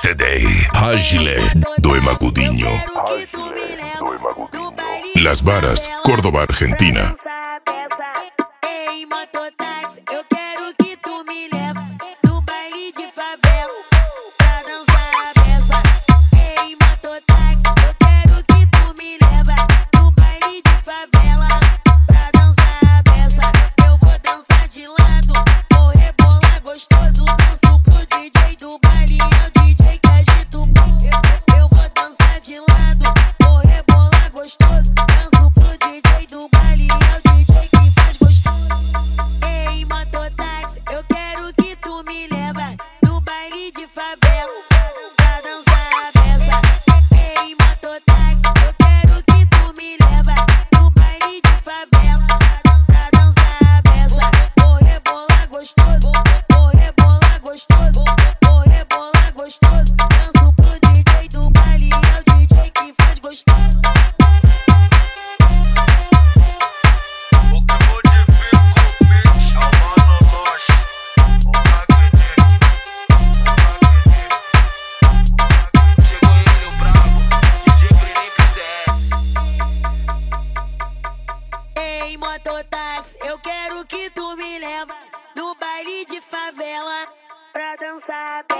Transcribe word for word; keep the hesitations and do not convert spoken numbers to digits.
C D Ágile do Emagudinho. Las Varas, Córdoba, Argentina. Ei, mototáxi, eu quero que tu me leva no baile de favela pra dançar a beça. Ei, mototáxi, eu quero que tu me leva no baile de favela pra dançar a beça. Eu vou dançar de lado, vou rebolar gostoso, danço pro D J do baile, é o D J que agita o eu, eu vou dançar de lado, vou rebolar gostoso, danço pro D J do baile, é o D J que faz gostoso. Ei, mototáxi, eu quero que tu me leva no baile de favela pra dançar a beça. Ei, mototáxi, eu quero que tu me leva no baile de favela pra dançar a beça. Vou rebolar gostoso, vou rebolar gostoso, vou rebolar gostoso, danço pro D J do baile, é o D J que faz gostoso. Ei, mototáxi, eu quero que tu me leva no baile de favela pra dançar.